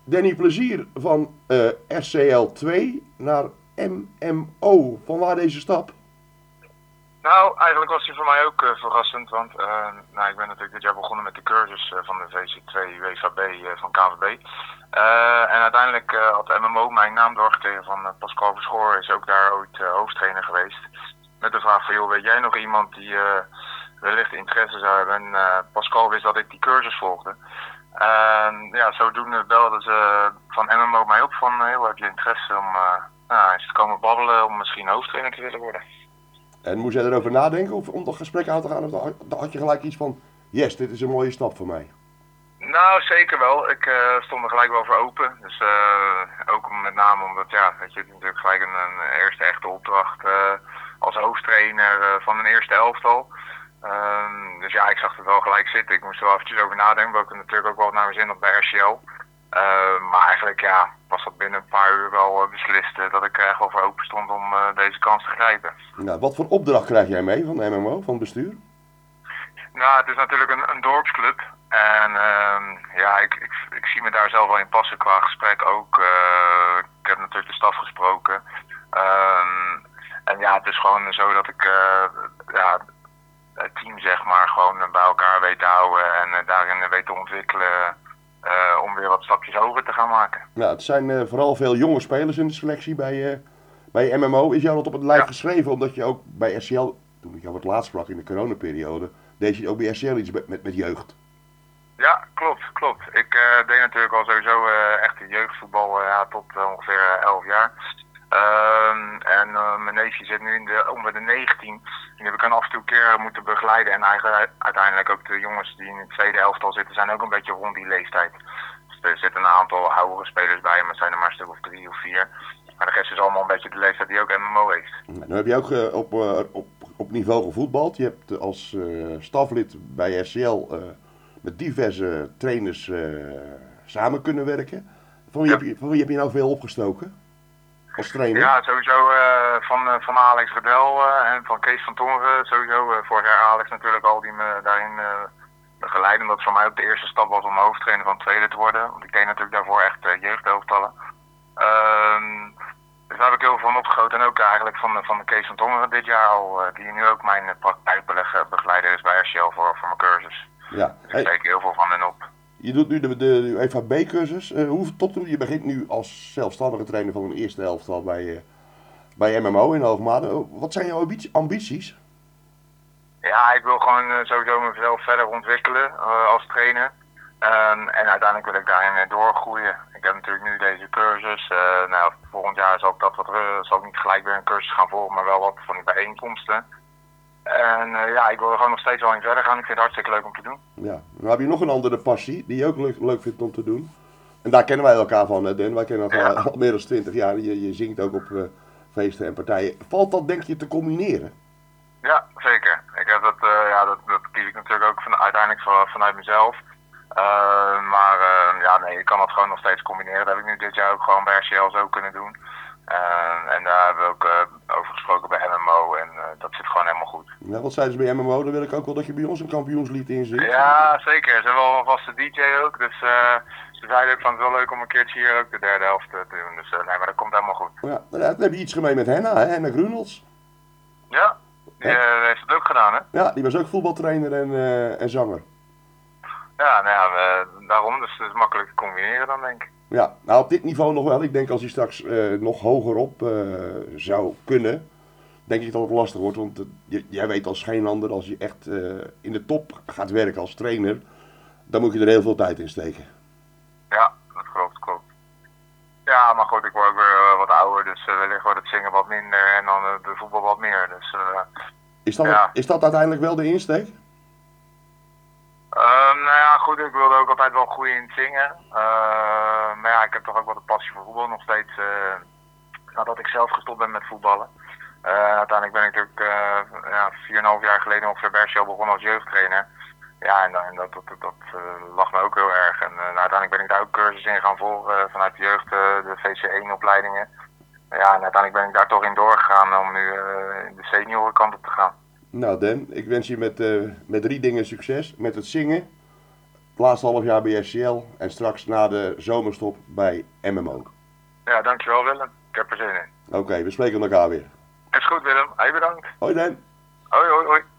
Danny Plezier van RCL 2 naar MMO. Vanwaar deze stap? Nou, eigenlijk was die voor mij ook verrassend, want nou, ik ben natuurlijk dit jaar begonnen met de cursus van de VC2 WVB van KVB. En uiteindelijk had MMO mijn naam doorgekregen van Pascal Verschoor, is ook daar ooit hoofdtrainer geweest. Met de vraag van, joh, weet jij nog iemand die wellicht interesse zou hebben? En Pascal wist dat ik die cursus volgde. Ja, zodoende belden ze van MMO mij op van, heel heb je interesse om eens te komen babbelen om misschien hoofdtrainer te willen worden. En moest jij erover nadenken of om dat gesprek aan te gaan? Of had je gelijk iets van, yes, dit is een mooie stap voor mij? Nou, zeker wel. Ik stond er gelijk wel voor open. Dus ook met name omdat, ja, weet je, het is natuurlijk gelijk een eerste echte opdracht als hoofdtrainer van een eerste elftal. Dus ja, ik zag het wel gelijk zitten. Ik moest er wel eventjes over nadenken, omdat ik natuurlijk ook wel naar mijn zin had bij RCL. Maar eigenlijk, ja, was dat binnen een paar uur wel beslist dat ik er echt wel voor open stond om deze kans te grijpen. Nou, wat voor opdracht krijg jij mee van de MMO, van het bestuur? Nou, het is natuurlijk een dorpsclub. En ja, ik zie me daar zelf wel in passen qua gesprek ook. Ik heb natuurlijk de staf gesproken. En ja, het is gewoon zo dat ik ja, het team zeg maar gewoon bij elkaar weet te houden. En daarin weet te ontwikkelen om weer wat stapjes hoger te gaan maken. Nou, het zijn vooral veel jonge spelers in de selectie bij MMO. Is jou dat op het lijf Ja. geschreven, omdat je ook bij RCL, toen ik jou het laatst sprak in de coronaperiode, deed je ook bij RCL iets met jeugd? Ja, klopt. Ik deed natuurlijk al sowieso echt jeugdvoetbal ja, tot ongeveer 11 jaar. En mijn neefje zit nu onder de 19. Die heb ik dan af en toe een keer moeten begeleiden. En eigenlijk uiteindelijk ook de jongens die in het tweede elftal zitten, zijn ook een beetje rond die leeftijd. Dus er zitten een aantal oudere spelers bij, maar het zijn er maar een stuk of 3 of 4. Maar de rest is allemaal een beetje de leeftijd die ook MMO heeft. Nou, nu heb je ook op niveau gevoetbald. Je hebt als staflid bij RCL met diverse trainers samen kunnen werken. Ja. Van wie heb je nou veel opgestoken als trainer? Ja, sowieso van Alex Redel en van Kees van Tongeren. Sowieso vorig jaar Alex natuurlijk al die me daarin begeleiden. Dat voor mij ook de eerste stap was om hoofdtrainer van het tweede te worden. Want ik deed natuurlijk daarvoor echt jeugdelftallen. Dus daar heb ik heel veel van opgegoten. En ook eigenlijk van de Kees van Tongeren dit jaar al. Die nu ook mijn praktijkbegeleider is bij RCL voor mijn cursus. Ja. Dus ik steek heel veel van hen op. Je doet nu de UEFA B-cursus. Hoeveel top doe je? Je begint nu als zelfstandige trainer van een eerste elftal bij MMO in Hoogmade. Wat zijn jouw ambities? Ja, ik wil gewoon sowieso mezelf verder ontwikkelen als trainer. En uiteindelijk wil ik daarin doorgroeien. Ik heb natuurlijk nu deze cursus. Nou, volgend jaar zal ik zal ik niet gelijk weer een cursus gaan volgen, maar wel wat van die bijeenkomsten. En ja, ik wil er gewoon nog steeds wel in verder gaan. Ik vind het hartstikke leuk om te doen. Ja. Dan heb je nog een andere passie die je ook leuk vindt om te doen. En daar kennen wij elkaar van, hè, Dan. Wij kennen elkaar al meer dan 20 jaar. Je zingt ook op feesten en partijen. Valt dat, denk je, te combineren? Ja, zeker. Ik heb dat kies ik natuurlijk ook uiteindelijk vanuit mezelf. Maar ja, nee, ik kan dat gewoon nog steeds combineren. Dat heb ik nu dit jaar ook gewoon bij RCL zo kunnen doen. En daar hebben we ook over gesproken bij MMO en dat zit gewoon helemaal goed. Ja, wat zeiden ze bij MMO? Dan wil ik ook wel dat je bij ons een kampioenslied inzingt. Ja, zeker. Ze hebben wel een vaste DJ ook. Dus ze zeiden ook van het is wel leuk om een keertje hier ook de derde helft te doen. Dus nee, maar dat komt helemaal goed. Ja, dan heb je iets gemeen met Henna, hè? Henna Grunels. Ja, die heeft het ook gedaan, hè? Ja, die was ook voetbaltrainer en zanger. Ja, nou ja, daarom. Dus het is makkelijk te combineren dan, denk ik. Ja, nou op dit niveau nog wel. Ik denk als hij straks nog hoger op zou kunnen, denk ik dat het lastig wordt. Want jij weet als geen ander, als je echt in de top gaat werken als trainer, dan moet je er heel veel tijd in steken. Ja, dat klopt. Ja, maar goed, ik word ook weer wat ouder, dus wellicht wordt het zingen wat minder en dan de voetbal wat meer. Dus, Is dat uiteindelijk wel de insteek? Nou ja, goed, ik wilde ook altijd wel groeien in het zingen. Maar ja, ik heb toch ook wel de passie voor voetbal nog steeds, nadat ik zelf gestopt ben met voetballen. Uiteindelijk ben ik natuurlijk 4,5 jaar geleden ongeveer bij RCL begonnen als jeugdtrainer. Ja, en dat lag me ook heel erg. En uiteindelijk ben ik daar ook cursussen in gaan volgen vanuit de jeugd, de VC1-opleidingen. Ja, en uiteindelijk ben ik daar toch in doorgegaan om nu in de seniorenkant op te gaan. Nou Dan, ik wens je met 3 dingen succes. Met het zingen, Het laatste half jaar bij SCL en straks na de zomerstop bij MMO. Ja, dankjewel Willem. Ik heb er zin in. Oké, we spreken elkaar weer. Is goed Willem. Hey, bedankt. Hoi Dan. Hoi hoi hoi.